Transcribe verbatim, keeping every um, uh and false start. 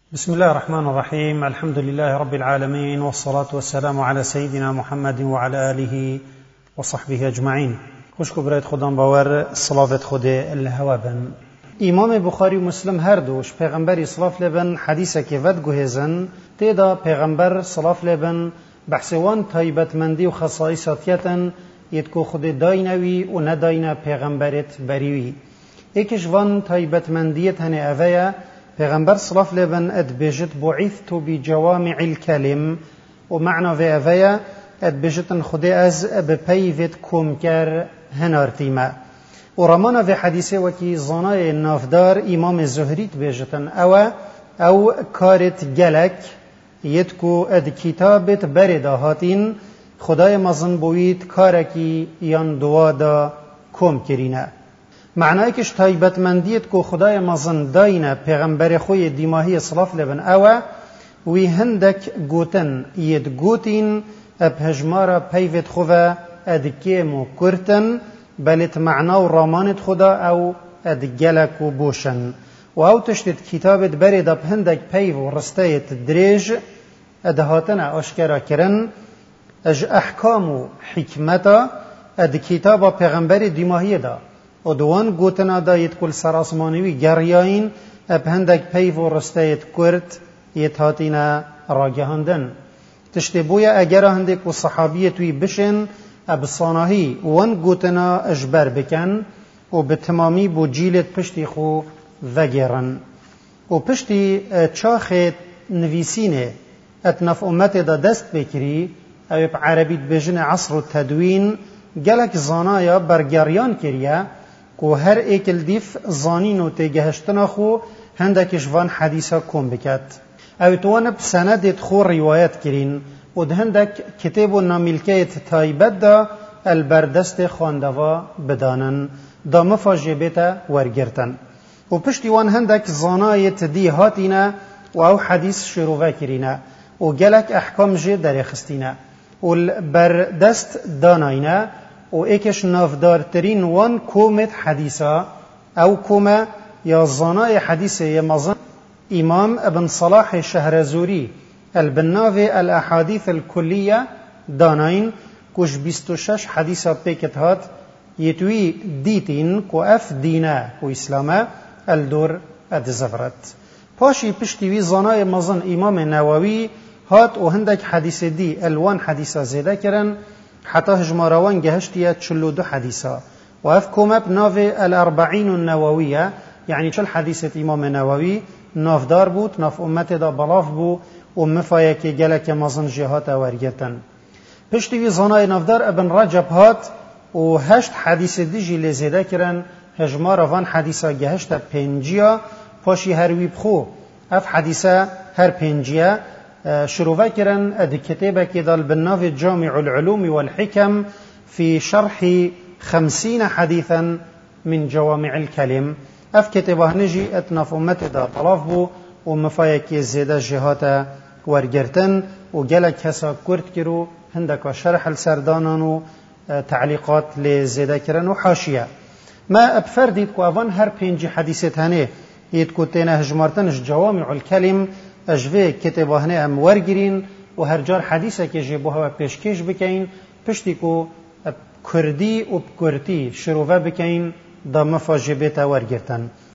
بسم الله الرحمن الرحيم. الحمد لله رب العالمين، والصلاة والسلام على سيدنا محمد وعلى آله وصحبه أجمعين. خوشكو برایت خودم باور صلافت خود الهوا بن. امام بخاری و مسلم هر دوش پیغمبری صلاف لبن حدیثه که ود گوهزن تیدا پیغمبر صلاف لبن بحثوان تایبت مندی و خصائصاتیتن یدکو خود داینوی و نداین پیغمبرت بریوی. ایکش وان تایبت مندیت هنه اویا پیغمبر صلاف لبن اد بجت بعثت بجوامع الكلم و معنا و اویا اد بجتن خودی از بپیوت کمکر هنارتیمه. و رمانا و حدیثه وکی زانای نافدار امام زهریت بجتن او او کارت گلک یدکو اد کتابت برده هاتین خدای مزن بوید کارکی یان دوادا کم کرینه. معنای کش تایبت مندیت کو خدای مزن داینه پیغمبر خوی دیماهی صلاف لبن او وی هندک گوتن ید گوتین اب هجمارا پیوت خواه ادکیمو کرتن بلت معنا و رامانت خدا او ادگلک و بوشن و او تشتت کتابت برید اب هندک پیو و رستایت دریج ادهاتن اشکرا کرن اج احکام و حکمتا اد کتابا پیغمبر دیماهی دا و دوان گوتنا دا ید کل سراسمانوی گریاین اب هندک پیو و رستایت کرد ید هاتینا راگهاندن تشتی بویا اگر هندک و صحابیتوی بشن اب صاناهی وان گوتنا اجبر بکن و به تمامی بو جیلت پشتی خو وگرن و پشتی چاخ نویسینه اتنف امت دا دست بکری او اب عربیت بجن عصر و تدوین گلک زانایا برگریان کریا که هر ایکل دیف زانین و تیگهشتنا خو هندکش وان حدیثا کن بکد او توان بسندت خو روایت کرین و ده هندک کتاب و ناملکیت تایبت دا البردست خواندوا بدانن دا مفاجبتا ورگرتن و پشتی وان هندک زانایت دی هاتینا و او حدیث شروع کرینه و گلک احکام جه در خستینه و البردست داناینا و ایکش نافدارترین وان کومت حدیثا او کومه یا زانای حدیث یا مزن امام ابن صلاح شهرزوری البناوی الاحادیث الکلیه داناین کش بیست و شش حدیثا پیکت هات یتوی دیتین کو اف دینه کو اسلامه الدور ادزفرت پاشی پشتیوی زانای مزن امام نووی هات و هندک حدیث دی الوان حدیثا زیده کرن حتی هجماروان گهشتیه چلو دو حدیثا و اف کومب ناو الاربعین النوویه یعنی چل حدیثت امام نووی نافدار بود ناف امت دا بلاف بود و مفایه که گلک مزن جهات ورگتن پشتیوی زانای نافدار ابن رجب هات و هشت حدیث دی جی زیده کرن هجماروان حدیثا گهشت پنجیا پاشی هروی بخو اف حدیثا هر پنجیا شروع کرن اد کتابه که دال بالناف جامع العلوم والحكم في شرح خمسين حديثا من جوامع الكلم اف کتابه نجی اتناف امت دا طلاف بو و مفایک زیده جهات ورگرتن و گلک حسا کرد کرو هندکا شرح السردانان و تعلیقات لزیده کرن و حاشیه ما ابفردید که اوان هر پنج حدیثت هنه ید کتینه هجمارتنش جوامع الكلم اجوه کتابه هنه ام ورگرین و هر جار حدیثه که جبوها و پیشکش بکین پشتی که کردی و کرتی شروع بکین دا مفاجبه تا ورگرتن